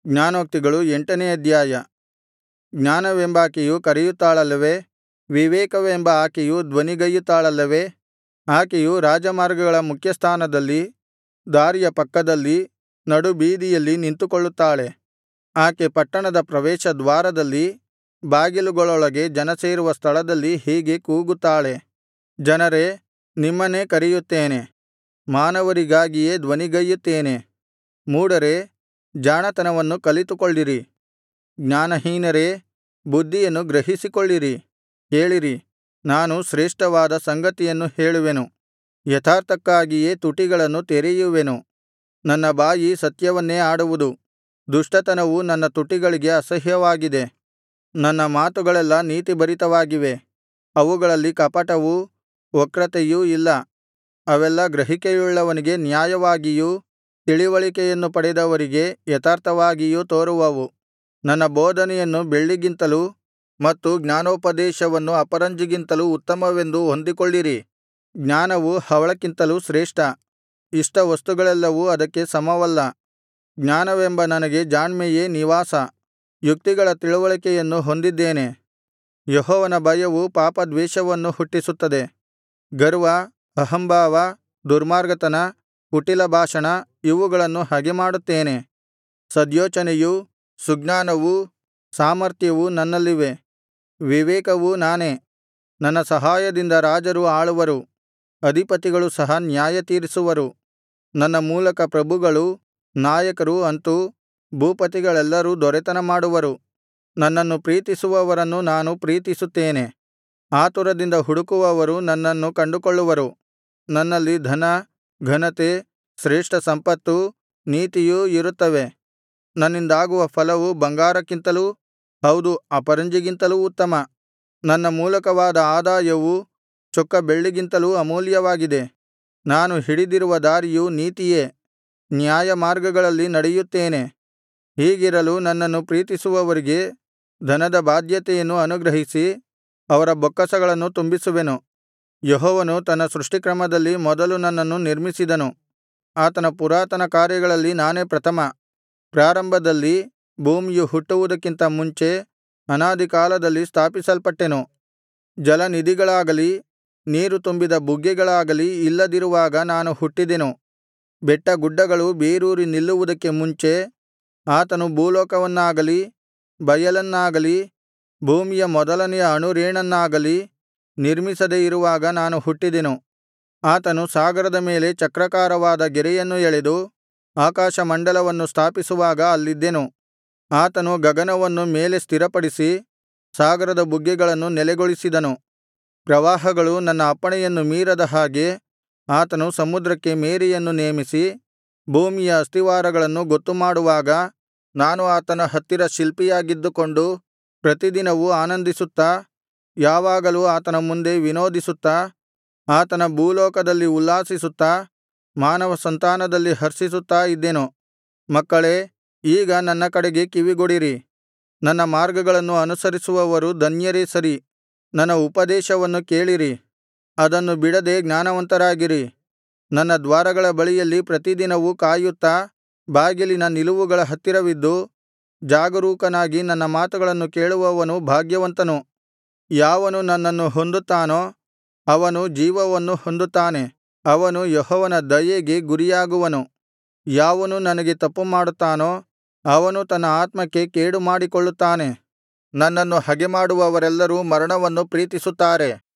ಜ್ಞಾನೋಕ್ತಿಗಳು 8ನೇ ಅಧ್ಯಾಯ. ಜ್ಞಾನವೆಂಬಾಕೆಯು ಕರೆಯುತ್ತಾಳಲ್ಲವೇ, ವಿವೇಕವೆಂಬ ಆಕೆಯು ಧ್ವನಿಗೈಯುತ್ತಾಳಲ್ಲವೇ? ಆಕೆಯು ರಾಜಮಾರ್ಗಗಳ ಮುಖ್ಯಸ್ಥಾನದಲ್ಲಿ, ದಾರಿಯ ಪಕ್ಕದಲ್ಲಿ, ನಡುಬೀದಿಯಲ್ಲಿ ನಿಂತುಕೊಳ್ಳುತ್ತಾಳೆ. ಆಕೆ ಪಟ್ಟಣದ ಪ್ರವೇಶದ್ವಾರದಲ್ಲಿ, ಬಾಗಿಲುಗಳೊಳಗೆ ಜನಸೇರುವ ಸ್ಥಳದಲ್ಲಿ ಹೀಗೆ ಕೂಗುತ್ತಾಳೆ, ಜನರೇ, ನಿಮ್ಮನ್ನೇ ಕರೆಯುತ್ತೇನೆ, ಮಾನವರಿಗಾಗಿಯೇ ಧ್ವನಿಗೈಯುತ್ತೇನೆ. ಮೂಢರೇ, ಜಾಣತನವನ್ನು ಕಲಿತುಕೊಳ್ಳಿರಿ. ಜ್ಞಾನಹೀನರೇ, ಬುದ್ಧಿಯನ್ನು ಗ್ರಹಿಸಿಕೊಳ್ಳಿರಿ. ಕೇಳಿರಿ, ನಾನು ಶ್ರೇಷ್ಠವಾದ ಸಂಗತಿಯನ್ನು ಹೇಳುವೆನು, ಯಥಾರ್ಥಕ್ಕಾಗಿಯೇ ತುಟಿಗಳನ್ನು ತೆರೆಯುವೆನು. ನನ್ನ ಬಾಯಿ ಸತ್ಯವನ್ನೇ ಆಡುವುದು. ದುಷ್ಟತನವು ನನ್ನ ತುಟಿಗಳಿಗೆ ಅಸಹ್ಯವಾಗಿದೆ. ನನ್ನ ಮಾತುಗಳೆಲ್ಲಾ ನೀತಿಭರಿತವಾಗಿವೆ, ಅವುಗಳಲ್ಲಿ ಕಪಟವೂ ವಕ್ರತೆಯೂ ಇಲ್ಲ. ಅವೆಲ್ಲಾ ಗ್ರಹಿಕೆಯುಳ್ಳವನಿಗೆ ನ್ಯಾಯವಾಗಿಯೂ, ತಿಳಿವಳಿಕೆಯನ್ನು ಪಡೆದವರಿಗೆ ಯಥಾರ್ಥವಾಗಿಯೂ ತೋರುವವು. ನನ್ನ ಬೋಧನೆಯನ್ನು ಬೆಳ್ಳಿಗಿಂತಲೂ ಮತ್ತು ಜ್ಞಾನೋಪದೇಶವನ್ನು ಅಪರಂಜಿಗಿಂತಲೂ ಉತ್ತಮವೆಂದು ಹೊಂದಿಕೊಳ್ಳಿರಿ. ಜ್ಞಾನವು ಹವಳಕ್ಕಿಂತಲೂ ಶ್ರೇಷ್ಠ, ಇಷ್ಟವಸ್ತುಗಳೆಲ್ಲವೂ ಅದಕ್ಕೆ ಸಮವಲ್ಲ. ಜ್ಞಾನವೆಂಬ ನನಗೆ ಜಾಣ್ಮೆಯೇ ನಿವಾಸ, ಯುಕ್ತಿಗಳ ತಿಳಿವಳಿಕೆಯನ್ನು ಹೊಂದಿದ್ದೇನೆ. ಯೆಹೋವನ ಭಯವು ಪಾಪದ್ವೇಷವನ್ನು ಹುಟ್ಟಿಸುತ್ತದೆ. ಗರ್ವ, ಅಹಂಭಾವ, ದುರ್ಮಾರ್ಗತನ, ಕುಟಿಲ ಭಾಷಣ ಇವುಗಳನ್ನು ಹಗೆಮಾಡುತ್ತೇನೆ. ಸದ್ಯೋಚನೆಯೂ ಸುಜ್ಞಾನವೂ ಸಾಮರ್ಥ್ಯವೂ ನನ್ನಲ್ಲಿವೆ, ವಿವೇಕವೂ ನಾನೇ. ನನ್ನ ಸಹಾಯದಿಂದ ರಾಜರು ಆಳುವರು, ಅಧಿಪತಿಗಳು ಸಹ ನ್ಯಾಯತೀರಿಸುವರು. ನನ್ನ ಮೂಲಕ ಪ್ರಭುಗಳೂ ನಾಯಕರೂ ಅಂತೂ ಭೂಪತಿಗಳೆಲ್ಲರೂ ದೊರೆತನ ಮಾಡುವರು. ನನ್ನನ್ನು ಪ್ರೀತಿಸುವವರನ್ನು ನಾನು ಪ್ರೀತಿಸುತ್ತೇನೆ. ಆತುರದಿಂದ ಹುಡುಕುವವರು ನನ್ನನ್ನು ಕಂಡುಕೊಳ್ಳುವರು. ನನ್ನಲ್ಲಿ ಧನ, ಘನತೆ, ಶ್ರೇಷ್ಠ ಸಂಪತ್ತೂ ನೀತಿಯೂ ಇರುತ್ತವೆ. ನನ್ನಿಂದಾಗುವ ಫಲವು ಬಂಗಾರಕ್ಕಿಂತಲೂ, ಹೌದು, ಅಪರಂಜಿಗಿಂತಲೂ ಉತ್ತಮ. ನನ್ನ ಮೂಲಕವಾದ ಆದಾಯವು ಚೊಕ್ಕ ಬೆಳ್ಳಿಗಿಂತಲೂ ಅಮೂಲ್ಯವಾಗಿದೆ. ನಾನು ಹಿಡಿದಿರುವ ದಾರಿಯು ನೀತಿಯೇ, ನ್ಯಾಯಮಾರ್ಗಗಳಲ್ಲಿ ನಡೆಯುತ್ತೇನೆ. ಹೀಗಿರಲು ನನ್ನನ್ನು ಪ್ರೀತಿಸುವವರಿಗೆ ಧನದ ಬಾಧ್ಯತೆಯನ್ನು ಅನುಗ್ರಹಿಸಿ, ಅವರ ಬೊಕ್ಕಸಗಳನ್ನು ತುಂಬಿಸುವೆನು. ಯೆಹೋವನು ತನ್ನ ಸೃಷ್ಟಿಕ್ರಮದಲ್ಲಿ ಮೊದಲು ನನ್ನನ್ನು ನಿರ್ಮಿಸಿದನು. ಆತನ ಪುರಾತನ ಕಾರ್ಯಗಳಲ್ಲಿ ನಾನೇ ಪ್ರಥಮ. ಪ್ರಾರಂಭದಲ್ಲಿ, ಭೂಮಿಯು ಹುಟ್ಟುವುದಕ್ಕಿಂತ ಮುಂಚೆ, ಅನಾದಿಕಾಲದಲ್ಲಿ ಸ್ಥಾಪಿಸಲ್ಪಟ್ಟೆನು. ಜಲನಿಧಿಗಳಾಗಲಿ ನೀರು ತುಂಬಿದ ಬುಗ್ಗೆಗಳಾಗಲಿ ಇಲ್ಲದಿರುವಾಗ ನಾನು ಹುಟ್ಟಿದೆನು. ಬೆಟ್ಟಗುಡ್ಡಗಳು ಬೇರೂರಿ ನಿಲ್ಲುವುದಕ್ಕೆ ಮುಂಚೆ, ಆತನು ಭೂಲೋಕವನ್ನಾಗಲಿ ಬಯಲನ್ನಾಗಲಿ ಭೂಮಿಯ ಮೊದಲನೆಯ ಅಣುರೇಣನ್ನಾಗಲಿ ನಿರ್ಮಿಸದೆ ಇರುವಾಗ ನಾನು ಹುಟ್ಟಿದೆನು. ಆತನು ಸಾಗರದ ಮೇಲೆ ಚಕ್ರಾಕಾರವಾದ ಗೆರೆಯನ್ನು ಎಳೆದು ಆಕಾಶಮಂಡಲವನ್ನು ಸ್ಥಾಪಿಸುವಾಗ ಅಲ್ಲಿದ್ದೆನು. ಆತನು ಗಗನವನ್ನು ಮೇಲೆ ಸ್ಥಿರಪಡಿಸಿ ಸಾಗರದ ಬುಗ್ಗೆಗಳನ್ನು ನೆಲೆಗೊಳಿಸಿದನು. ಪ್ರವಾಹಗಳು ನನ್ನ ಅಪ್ಪಣೆಯನ್ನು ಮೀರದ ಹಾಗೆ ಆತನು ಸಮುದ್ರಕ್ಕೆ ಮೇರೆಯನ್ನು ನೇಮಿಸಿ ಭೂಮಿಯ ಅಸ್ತಿವಾರಗಳನ್ನು ಗೊತ್ತುಮಾಡುವಾಗ, ನಾನು ಆತನ ಹತ್ತಿರ ಶಿಲ್ಪಿಯಾಗಿದ್ದುಕೊಂಡು ಪ್ರತಿದಿನವೂ ಆನಂದಿಸುತ್ತಾ, ಯಾವಾಗಲೂ ಆತನ ಮುಂದೆ ವಿನೋದಿಸುತ್ತಾ, ಆತನ ಭೂಲೋಕದಲ್ಲಿ ಉಲ್ಲಾಸಿಸುತ್ತಾ, ಮಾನವ ಸಂತಾನದಲ್ಲಿ ಹರ್ಷಿಸುತ್ತಾ ಇದ್ದೆನು. ಮಕ್ಕಳೇ, ಈಗ ನನ್ನ ಕಡೆಗೆ ಕಿವಿಗೊಡಿರಿ. ನನ್ನ ಮಾರ್ಗಗಳನ್ನು ಅನುಸರಿಸುವವರು ಧನ್ಯರೇ ಸರಿ. ನನ್ನ ಉಪದೇಶವನ್ನು ಕೇಳಿರಿ, ಅದನ್ನು ಬಿಡದೆ ಜ್ಞಾನವಂತರಾಗಿರಿ. ನನ್ನ ದ್ವಾರಗಳ ಬಳಿಯಲ್ಲಿ ಪ್ರತಿದಿನವೂ ಕಾಯುತ್ತಾ, ಬಾಗಿಲಿನ ನಿಲುವುಗಳ ಹತ್ತಿರವಿದ್ದು ಜಾಗರೂಕನಾಗಿ ನನ್ನ ಮಾತುಗಳನ್ನು ಕೇಳುವವನು ಭಾಗ್ಯವಂತನು. ಯಾವನು ನನ್ನನ್ನು ಹೊಂದುತ್ತಾನೋ ಅವನು ಜೀವವನ್ನು ಹೊಂದುತ್ತಾನೆ. ಅವನು ಯೆಹೋವನ ದಯೆಗೆ ಗುರಿಯಾಗುವನು. ಯಾವನು ನನಗೆ ತಪ್ಪುಮಾಡುತ್ತಾನೋ ಅವನು ತನ್ನ ಆತ್ಮಕ್ಕೆ ಕೇಡು ಮಾಡಿಕೊಳ್ಳುತ್ತಾನೆ. ನನ್ನನ್ನು ಹಗೆಮಾಡುವವರೆಲ್ಲರೂ ಮರಣವನ್ನು ಪ್ರೀತಿಸುತ್ತಾರೆ.